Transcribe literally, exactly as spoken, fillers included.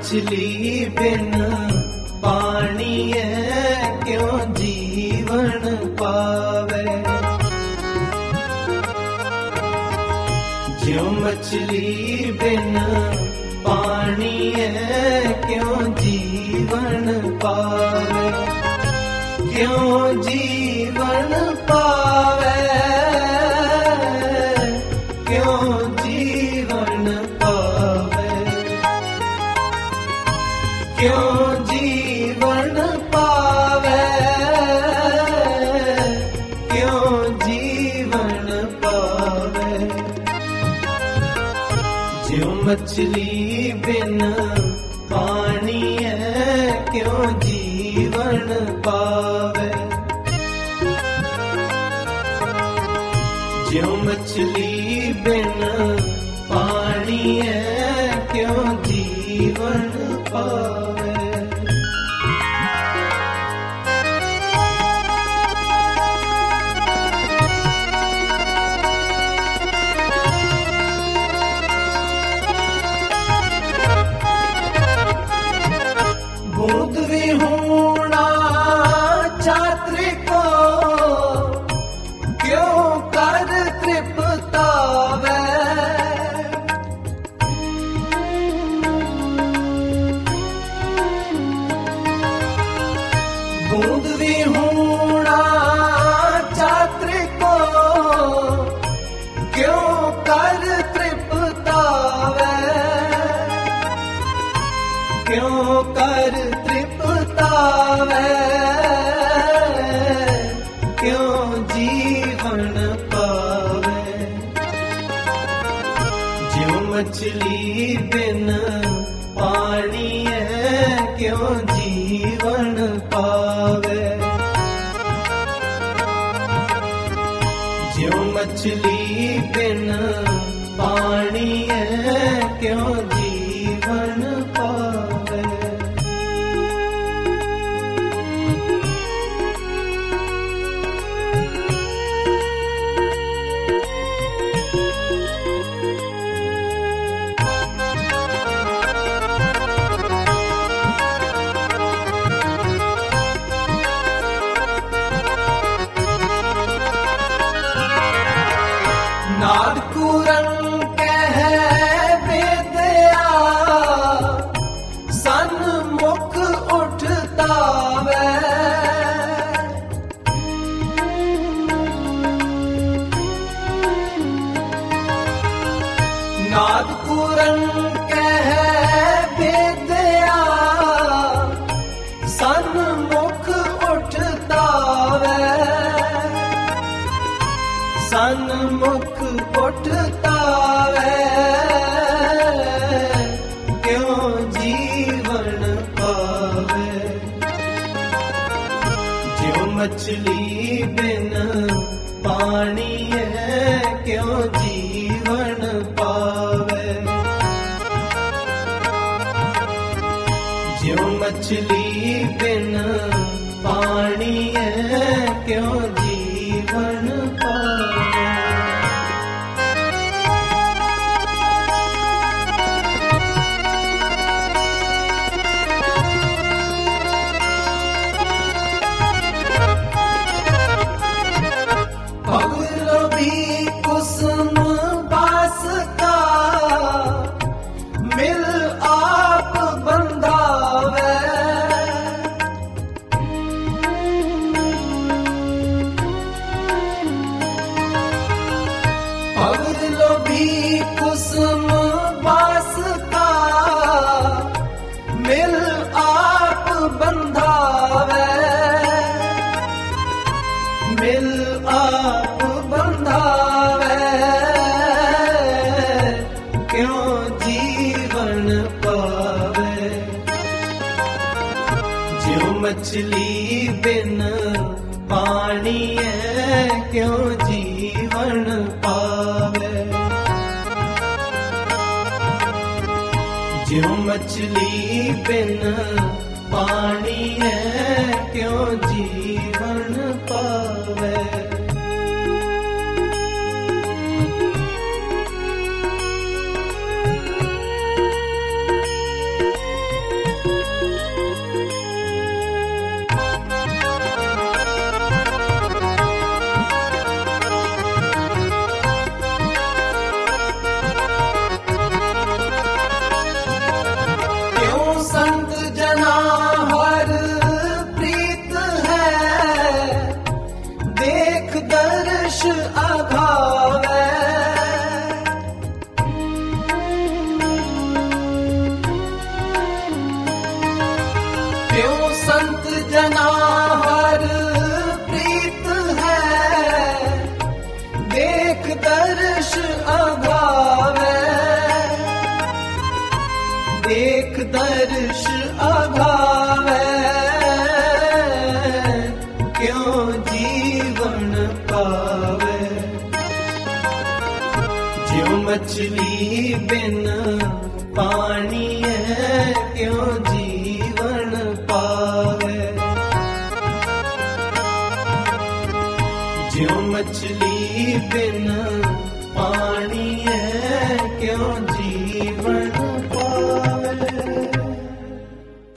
मछली बिन पानी है क्यों जीवन पावे। ज्यों मछली बिन पानी है क्यों जीवन पावे। क्यों जीवन पावे, क्यों जीवन पावे। क्यों जीवन पावे, क्यों जीवन पावे। ज्यों मछली बिन पानी है क्यों जीवन पावे। ज्यों मछली बिन पानी है क्यों जीवन पावे। बूंद विहूणा छात्र को क्यों कर तृप्तावे। बूंद विहूणा छात्र को क्यों कर तृप्तावे। क्यों कर तृप्तावे, क्यों जीवन पावे। ज्यों मछली बिन पानी है क्यों जीवन पावे। ज्यों मछली बिन पानी है क्यों जीवन पावे। नाद कुरन कह बेदया सन्मुख उठतावे। नाद कुरन कह बेदया सन्मुख उठतावे। सन्मुख उठतावे, क्यों जीवन पावे। ज्यों मछली बिन पानी है क्यों जीवन पावे। ज्यों मछली बिन पानी है क्यों जीवन पावे। पगलो भी कुसुम बास का मिल आप बंधावे। पगलो भी कुसुम बास का मिल आप बंधावे। मिल आप बंधावे, क्यों जीवन पावे। ज्यों मछली बिन पानी है क्यों जीवन पावे। ज्यों मछली बिन पानी है क्यों जीवन पावे। अर्श आगावे क्यों जीवन पावे। ज्यों मछली बिन पानी है क्यों जीवन पावे। ज्यों मछली बिन पानी है क्यों